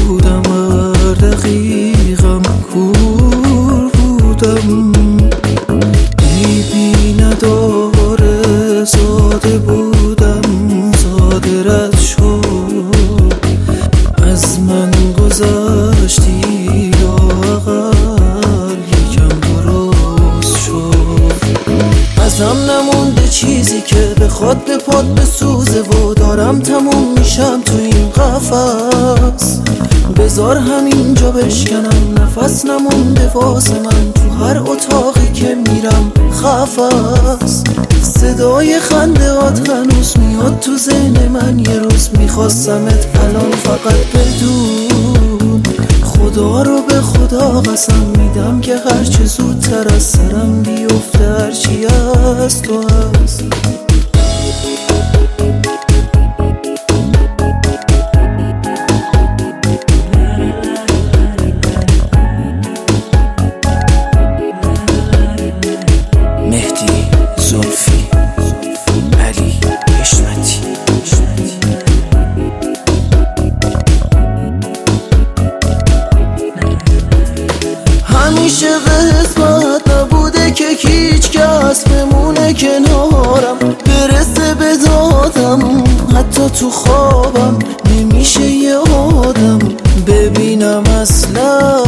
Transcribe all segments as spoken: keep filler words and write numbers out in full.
بودم، هر دقیقم کور بودم. بی بی نداره ساده بودم، ساده رد شد از من گذشتی، لااقل یکم درست شد. ازم نمونده چیزی که بخواد به پات بسوزه و دارم تموم میشم تو این قفس. بذار همینجا بشکنم، نفس نمونده واسه من تو هر اتاقی که میرم خفس. صدای خندهات هنوز میاد تو ذهن من، یه روز میخواستمت الان فقط بدون. خدا رو به خدا قسم میدم که هرچه زودتر از سرم بیفته، هرچی از تو هست. مهدی زلفی علی حشمتی. همیشه قسمت نبوده که هیچ کس بمونه کنارم، برسه به دادم. حتی تو خوابم نمیشه یه آدم ببینم اصلا.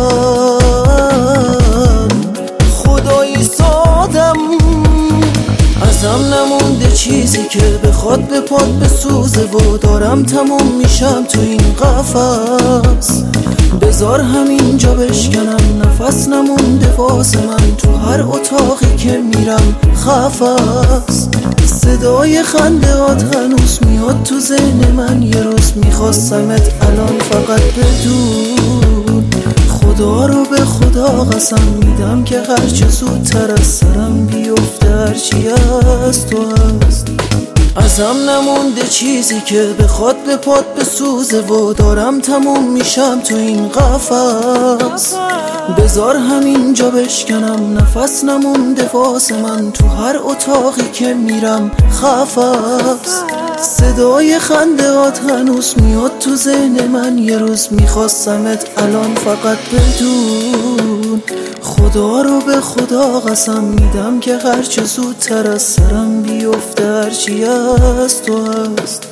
خدایی سادم، ازم نمونده چیزی که بخواد به پات بسوزه و دارم تموم میشم تو این قفس. بذار همینجا بشکنم، نفس نمونده واسه من تو هر اتاقی که میرم خفس. صدای خندهات هنوز میاد تو ذهن من، یه روز میخواستمت الان فقط بدون. خدا رو به خدا قسم میدم که هرچه زودتر از سرم بیفته، هرچی از تو هست. ازم نمونده چیزی که بخواد به پات بسوزه و دارم تموم میشم تو این قفس. بذار همینجا بشکنم، نفس نمونده واسه من تو هر اتاقی که میرم خفس. صدای خندهات هنوز میاد تو ذهن من، یه روز میخواستمت الان فقط بدون. خدا رو به خدا قسم میدم که هرچه زودتر از سرم بیفته، هرچی از تو هست.